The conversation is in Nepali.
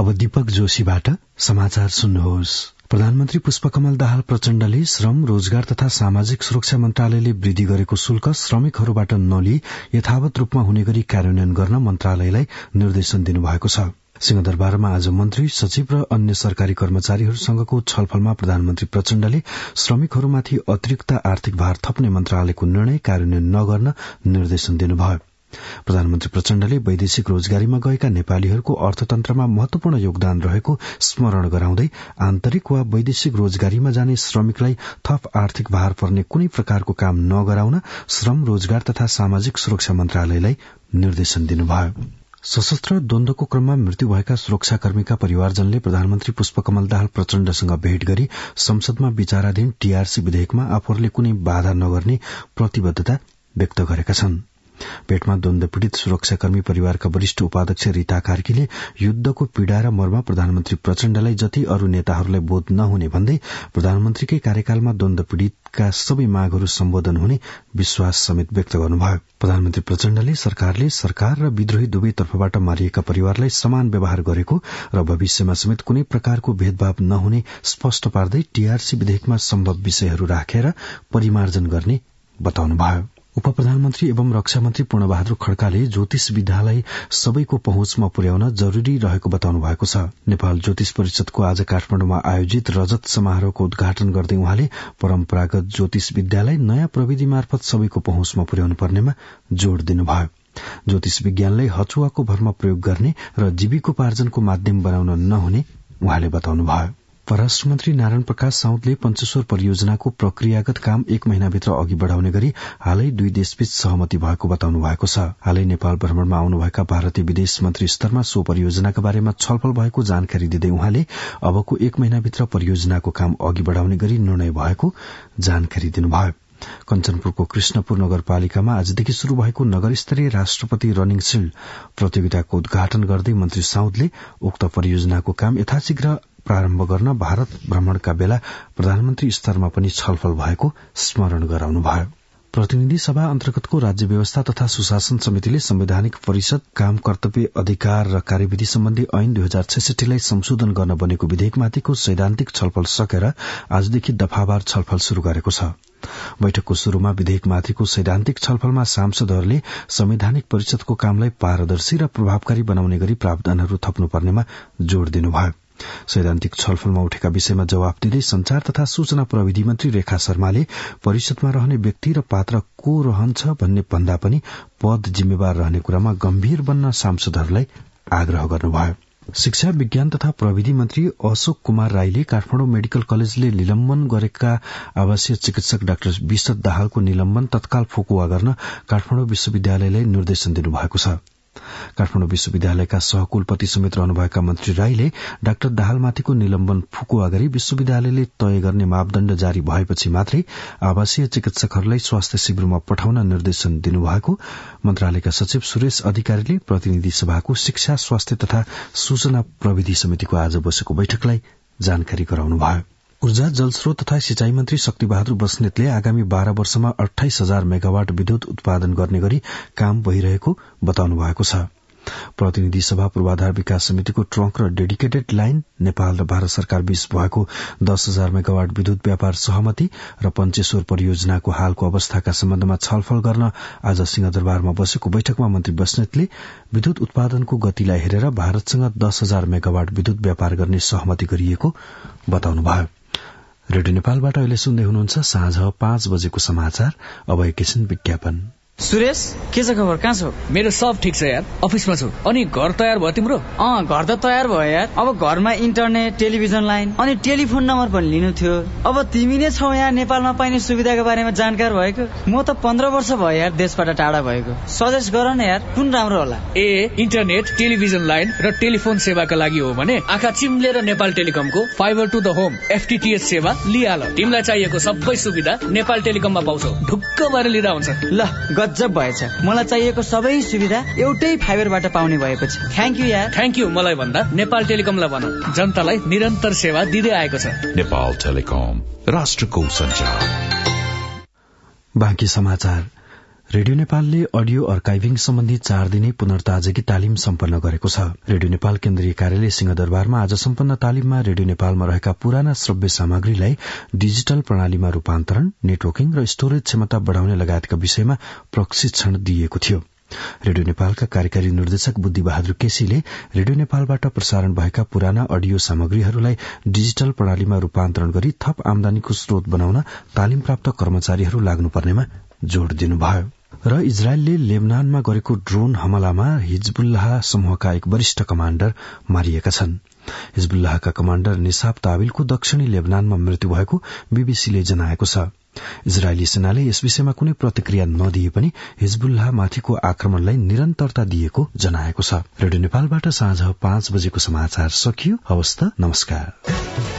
अब दीपक जोशीबाट समाचार सुन्नुहोस्। प्रधानमन्त्री पुष्पकमल दाहाल प्रचण्डले श्रम, रोजगार तथा सामाजिक सुरक्षा मन्त्रालयले वृद्धि गरेको शुल्क श्रमिकहरूबाट नलिई यथावत रूपमा हुने गरी कार्यान्वयन गर्न मन्त्रालयलाई निर्देशन दिनुभएको छ। सिंहदरबारमा आज मन्त्री, सचिव र अन्य सरकारी कर्मचारीहरूसँगको छलफलमा प्रधानमन्त्री प्रचण्डले श्रमिकहरूमाथि अतिरिक्त आर्थिक भार थप्ने मन्त्रालयको निर्णय कार्यान्वयन नगर्न निर्देशन दिनुभयो। प्रधानमन्त्री प्रचण्डले वैदेशिक रोजगारीमा गएका नेपालीहरूको अर्थतन्त्रमा महत्वपूर्ण योगदान रहेको स्मरण गराउँदै आन्तरिक वा वैदेशिक रोजगारीमा जाने श्रमिकलाई थप आर्थिक भार पर्ने कुनै प्रकारको काम नगराउन श्रम, रोजगार तथा सामाजिक सुरक्षा मन्त्रालयलाई निर्देशन दिनुभयो। सशस्त्र द्वन्द्वको क्रममा मृत्यु भएका सुरक्षाकर्मीका परिवारजनले प्रधानमन्त्री पुष्पकमल दाहाल प्रचण्डसँग भेट गरी संसदमा विचाराधीन टीआरसी विधेयकमा आफूहरूले कुनै बाधा नगर्ने प्रतिबद्धता व्यक्त गरेका छन्। भेटमा द्वन्द्व पीड़ित सुरक्षाकर्मी परिवारका वरिष्ठ उपाध्यक्ष रीता कार्कीले युद्धको पीड़ा र मर्म प्रधानमन्त्री प्रचण्डलाई जति अरू नेताहरूलाई बोध नहुने भन्दै प्रधानमन्त्रीकै कार्यकालमा द्वन्द्व पीड़ितका सबै मागहरू सम्बोधन हुने विश्वास समेत व्यक्त गर्नुभयो। प्रधानमन्त्री प्रचण्डले सरकारले सरकार र विद्रोही दुवै तर्फबाट मारिएका परिवारलाई समान व्यवहार गरेको र भविष्यमा समेत कुनै प्रकारको भेदभाव नहुने स्पष्ट पार्दै टीआरसी विधेयकमा सम्भव विषयहरू राखेर परिमार्जन गर्ने बताउनुभयो। उप प्रधानमन्त्री एवं रक्षा मन्त्री पूर्णबहादुर खड्काले ज्योतिष विद्यालाई सबैको पहुँचमा पुर्याउन जरूरी रहेको बताउनु भएको छ। नेपाल ज्योतिष परिषदको आज काठमाडौँमा आयोजित रजत समारोहको उद्घाटन गर्दै उहाँले परम्परागत ज्योतिष विद्यालाई नयाँ प्रविधि मार्फत सबैको पहुँचमा पुर्याउनु पर्नेमा जोड़ दिनुभयो। ज्योतिष विज्ञानलाई हचुवाको भरमा प्रयोग गर्ने र जीविकोपार्जनको माध्यम बनाउन नहुने उहाँले बताउनुभयो। परराष्ट्र मन्त्री नारायण प्रकाश साउदले पञ्चेश्वर परियोजनाको प्रक्रियागत काम 1 महिनाभित्र अघि बढ़ाउने गरी हालै दुई देशबीच सहमति भएको बताउनु भएको छ। हालै नेपाल भ्रमणमा आउनुभएका भारतीय विदेश मन्त्री स्तरमा सो परियोजनाका बारेमा छलफल भएको जानकारी दिँदै उहाँले अबको 1 महिनाभित्र परियोजनाको काम अघि बढ़ाउने गरी निर्णय भएको जानकारी दिनुभयो। कञ्चनपुरको कृष्णपुर नगरपालिकामा आजदेखि शुरू भएको नगर स्तरीय राष्ट्रपति रनिङ शील्ड प्रतियोगिताको उद्घाटन गर्दै मन्त्री साउदले उक्त परियोजनाको काम यथाशीघ्र प्रारम्भ गर्न भारत भ्रमणका बेला प्रधानमन्त्री स्तरमा पनि छलफल भएको स्मरण गराउनुभयो। प्रतिनिधि सभा अन्तर्गतको राज्य व्यवस्था तथा सुशासन समितिले संवैधानिक परिषद, काम, कर्तव्य, अधिकार र कार्यविधि सम्बन्धी ऐन 2066 लाई संशोधन गर्न बनेको विधेयकमाथिको सैद्धान्तिक छलफल सकेर आजदेखि दफावार छलफल शुरू गरेको छ। बैठकको शुरूमा विधेयकमाथिको सैद्धान्तिक छलफलमा सांसदहरूले संवैधानिक परिषदको कामलाई पारदर्शी र प्रभावकारी बनाउने गरी प्रावधानहरू थप्नुपर्नेमा जोड़ दिनुभयो। सैद्धान्तिक छलफलमा उठेका विषयमा जवाफ दिँदै संचार तथा सूचना प्रविधि मन्त्री रेखा शर्माले परिषदमा रहने व्यक्ति र पात्र को रहन्छ भन्ने भन्दा पनि पद जिम्मेवार रहने कुरामा गम्भीर बन्न सांसदहरूलाई आग्रह गर्नुभयो। शिक्षा, विज्ञान तथा प्रविधि मन्त्री अशोक कुमार राईले काठमाडौँ मेडिकल कलेजले निलम्बन गरेका आवासीय चिकित्सक डाक्टर विशद दाहालको निलम्बन तत्काल फुकुवा गर्न काठमाडौँ विश्वविद्यालयलाई निर्देशन दिनुभएको छ। काठमाडौँ विश्वविद्यालयका सहकुलपति समेत रहनुभएका मन्त्री राईले डाक्टर दाहालमाथिको निलम्बन फुकुवा गरी विश्वविद्यालयले तय गर्ने मापदण्ड जारी भएपछि मात्रै आवासीय चिकित्सकहरूलाई स्वास्थ्य शिविरमा पठाउन निर्देशन दिनुभएको मन्त्रालयका सचिव सुरेश अधिकारीले प्रतिनिधि सभाको शिक्षा, स्वास्थ्य तथा सूचना प्रविधि समितिको आज बसेको बैठकलाई जानकारी गराउनुभयो। ऊर्जा, जलस्रोत तथा सिंचाई मन्त्री शक्तिबहादुर बस्नेतले आगामी 12 वर्षमा 28,000 मेगावाट विद्युत उत्पादन गर्ने गरी काम भइरहेको बताउनु भएको छ। प्रतिनिधि सभा पूर्वाधार विकास समितिको ट्रंक र डेडिकेटेड लाइन, नेपाल र भारत सरकार बीच भएको 10,000 मेगावाट विद्युत व्यापार सहमति र पञ्चेश्वर परियोजनाको हालको अवस्थाका सम्बन्धमा छलफल गर्न आज सिंहदरबारमा बसेको बैठकमा मन्त्री बस्नेतले विद्युत उत्पादनको गतिलाई हेरेर भारतसँग 10,000 मेगावाट विद्युत व्यापार गर्ने सहमति गरिएको बताउनुभयो। रेडियो नेपालबाट अहिले सुन्दै हुनुहुन्छ साँझ 5 बजेको समाचार। अब एकैछिन विज्ञापन। सुरेश, के छ खबर? कहाँ छौ? मेरो सब ठिक छ यार, अफिसमा छु। अनि घर तयार भयो तिम्रो? घर त तयार भयो यार। अब घरमा इन्टरनेट, टेलिभिजन लाइन अनि टेलिफोन नम्बर पनि लिनु थियो। अब तिमी नै छौ यहाँ नेपालमा पाइने सुविधाको बारेमा जानकार भएको। म त 15 वर्ष भयो यार देशबाट टाढा भएको। सजेस्ट गर न यार, कुन राम्रो होला? इन्टरनेट, टेलिभिजन लाइन र टेलिफोन सेवाका लागि हो भने आँखा चिम्लेर नेपाल टेलिकमको fiber to the home FTTH सेवा लिहाल। तिमीलाई चाहिएको सबै सुविधा नेपाल टेलिकममा पाउँछौ। ढुक्क भएर लिँदा हुन्छ। ल गजब भएछ, मलाई चाहिएको सबै सुविधा एउटै फाइबरबाट पाउने भएपछि। थ्याङ्क यू यार। थ्याङ्क यू मलाई भन्दा नेपाल टेलिकमलाई भन, जनतालाई निरन्तर सेवा दिँदै आएको छ। नेपाल टेलिकम, राष्ट्रको सञ्चार। बाँकी समाचार। रेडियो नेपालले अडियो अर्काइभिङ सम्बन्धी 4 दिने पुनर्ताजगी तालिम सम्पन्न गरेको छ। रेडियो नेपाल केन्द्रीय कार्यालय सिंहदरबारमा आज सम्पन्न तालिममा रेडियो नेपालमा रहेका पुराना श्रव्य सामग्रीलाई डिजिटल प्रणालीमा रूपान्तरण, नेटवर्किङ र स्टोरेज क्षमता बढ़ाउने लगायतका विषयमा प्रशिक्षण दिइएको थियो। रेडियो नेपालका कार्यकारी निर्देशक बुद्धि बहादुर केसीले रेडियो नेपालबाट प्रसारण भएका पुराना अडियो सामग्रीहरूलाई डिजिटल प्रणालीमा रूपान्तरण गरी थप आमदानीको स्रोत बनाउन तालिम प्राप्त कर्मचारीहरू लाग्नुपर्नेमा जोड़ दिनुभयो। र इजरायलले लेबनानमा गरेको ड्रोन हमलामा हिजबुल्लाह समूहका एक वरिष्ठ कमाण्डर मारिएका छन्। हिजबुल्लाहका कमाण्डर निसाब ताविलको दक्षिणी लेबनानमा मृत्यु भएको बीबीसीले जनाएको छ। इजरायली सेनाले यस विषयमा कुनै प्रतिक्रिया नदिए पनि हिजबुल्लाहमाथिको आक्रमणलाई निरन्तरता दिएको जनाएको छ। रेडियो नेपालबाट साँझ 5 बजेको समाचार सकियो। हवस् त, नमस्कार।